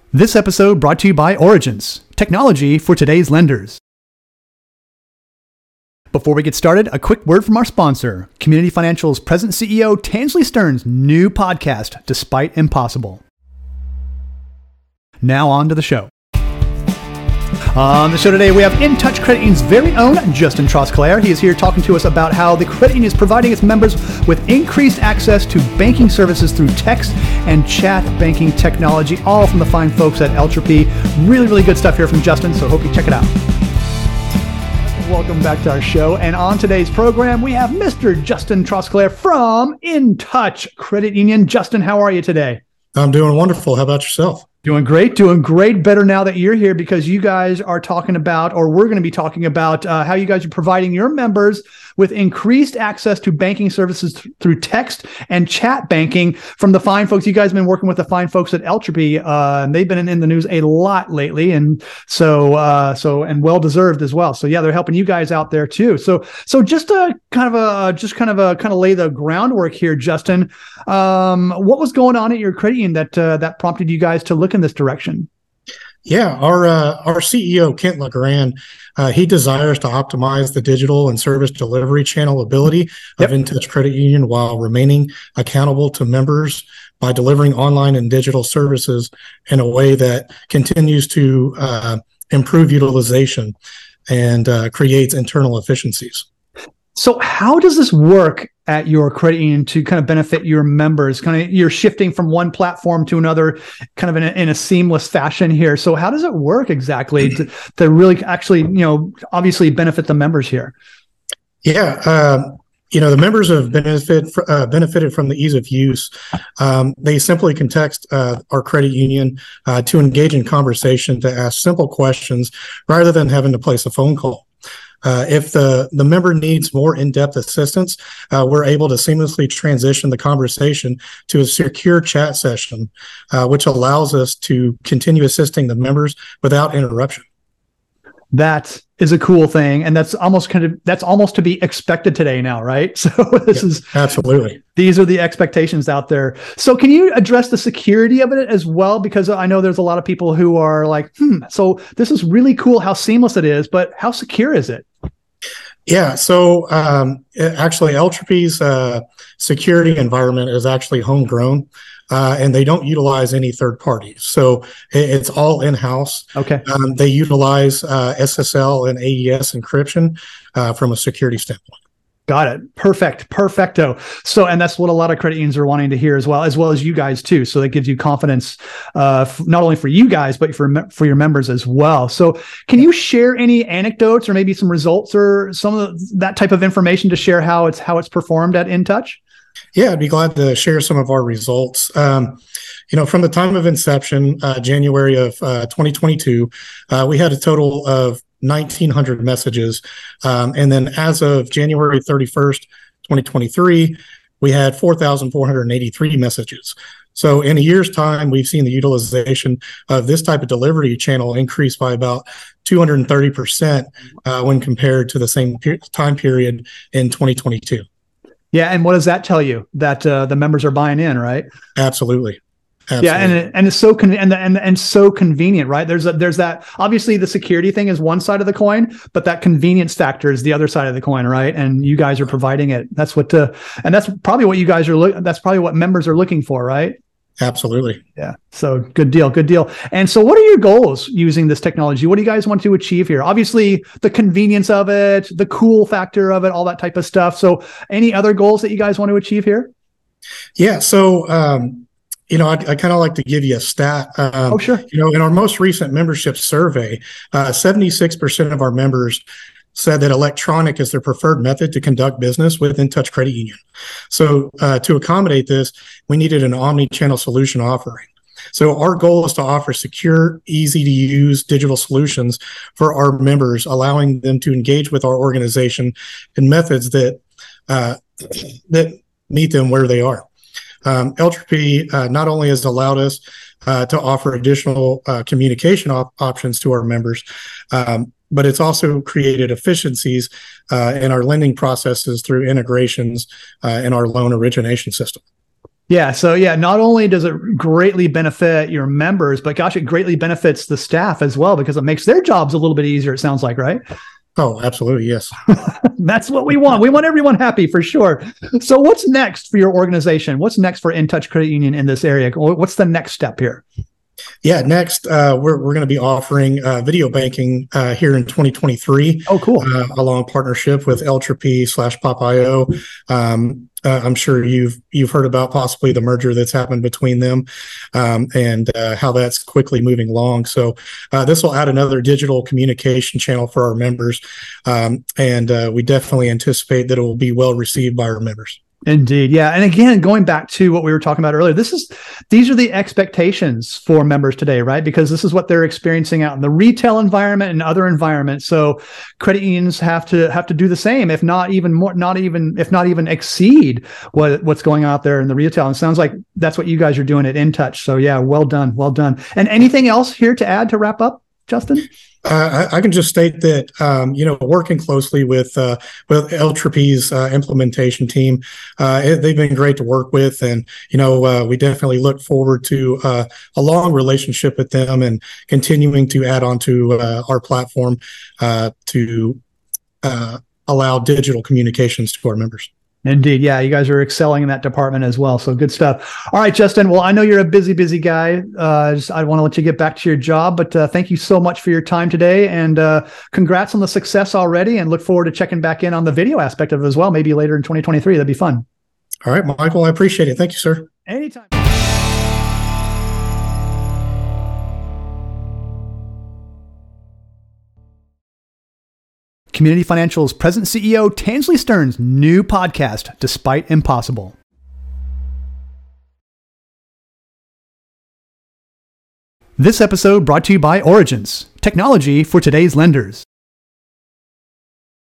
This episode brought to you by Origins, technology for today's lenders. Before we get started, a quick word from our sponsor, Community Financial's President CEO Tansley Stearns' new podcast, Despite Impossible. Now on to the show. On the show today, we have InTouch Credit Union's very own Justin Trosclair. He is here talking to us about how the credit union is providing its members with increased access to banking services through text and chat banking technology, all from the fine folks at Eltropy. Really, really good stuff here from Justin, so hope you check it out. Welcome back to our show. And on today's program, we have Mr. Justin Trosclair from InTouch Credit Union. Justin, how are you today? I'm doing wonderful. How about yourself? Doing great. Better now that you're here because you guys are talking about, or we're going to be talking about how you guys are providing your members with increased access to banking services through text and chat banking from the fine folks. You guys have been working with the fine folks at Eltropy, and they've been in the news a lot lately, and and well deserved as well. So yeah, they're helping you guys out there too. So just to kind of lay the groundwork here, Justin. What was going on at your credit union that prompted you guys to look in this direction? Yeah, our CEO, Kent LeGrand, he desires to optimize the digital and service delivery channel ability of InTouch Credit Union while remaining accountable to members by delivering online and digital services in a way that continues to improve utilization and creates internal efficiencies. So how does this work at your credit union to kind of benefit your members? Kind of you're shifting from one platform to another kind of in a seamless fashion here. So how does it work exactly to really actually, obviously benefit the members here? Yeah. The members have benefited from the ease of use. They simply can text our credit union to engage in conversation, to ask simple questions rather than having to place a phone call. If the member needs more in-depth assistance, we're able to seamlessly transition the conversation to a secure chat session, which allows us to continue assisting the members without interruption. That is a cool thing, and that's almost to be expected today now, right? So absolutely. These are the expectations out there. So can you address the security of it as well? Because I know there's a lot of people who are like, so this is really cool how seamless it is, but how secure is it? Yeah, so actually Eltropy's security environment is actually homegrown, and they don't utilize any third parties. So it's all in-house. Okay. They utilize SSL and AES encryption from a security standpoint. Got it. Perfecto. So, and that's what a lot of credit unions are wanting to hear as well as you guys too. So that gives you confidence, not only for you guys, but for your members as well. So can you share any anecdotes or maybe some results or some of that type of information to share how it's performed at InTouch? Yeah, I'd be glad to share some of our results. From the time of inception, January of 2022, we had a total of 1,900 messages. And then as of January 31st, 2023, we had 4,483 messages. So in a year's time, we've seen the utilization of this type of delivery channel increase by about 230% when compared to the same time period in 2022. Yeah, and what does that tell you? That the members are buying in, right? Absolutely. Yeah, and it's so and so convenient, right? There's that, obviously the security thing is one side of the coin, but that convenience factor is the other side of the coin, right? And you guys are providing it. That's probably what you guys are that's probably what members are looking for, right? Absolutely. Yeah. So good deal. And so what are your goals using this technology? What do you guys want to achieve here? Obviously the convenience of it, the cool factor of it, all that type of stuff. So any other goals that you guys want to achieve here? Yeah. So, I kind of like to give you a stat. Sure. In our most recent membership survey, 76% of our members said that electronic is their preferred method to conduct business with InTouch Credit Union. So to accommodate this, we needed an omni-channel solution offering. So our goal is to offer secure, easy-to-use digital solutions for our members, allowing them to engage with our organization in methods that meet them where they are. Eltropy not only has allowed us to offer additional communication options to our members, but it's also created efficiencies in our lending processes through integrations in our loan origination system. Yeah. So yeah, not only does it greatly benefit your members, but gosh, it greatly benefits the staff as well because it makes their jobs a little bit easier. It sounds like, right? Oh, absolutely. Yes. That's what we want. We want everyone happy for sure. So what's next for your organization? What's next for InTouch Credit Union in this area? What's the next step here? Yeah, next we're going to be offering video banking here in 2023. Oh, cool! Along partnership with Eltrapy/Pop.io. I'm sure you've heard about possibly the merger that's happened between them, and how that's quickly moving along. So this will add another digital communication channel for our members, and we definitely anticipate that it will be well received by our members. Indeed. Yeah. And again, going back to what we were talking about earlier, these are the expectations for members today, right? Because this is what they're experiencing out in the retail environment and other environments. So credit unions have to do the same, if not even more, if not even exceed what's going on out there in the retail. And it sounds like that's what you guys are doing at InTouch. So yeah, well done. Well done. And anything else here to add to wrap up, Justin? I can just state that, working closely with Eltrapy's implementation team, they've been great to work with. And, we definitely look forward to a long relationship with them and continuing to add on to our platform to allow digital communications to our members. Indeed. Yeah, you guys are excelling in that department as well. So good stuff. All right, Justin. Well, I know you're a busy guy. I want to let you get back to your job, but thank you so much for your time today. And congrats on the success already, and look forward to checking back in on the video aspect of it as well, maybe later in 2023. That'd be fun. All right, Michael, I appreciate it. Thank you, sir. Anytime. Community Financial's present CEO, Tansley Stearns' new podcast, Despite Impossible. This episode brought to you by Origence, technology for today's lenders.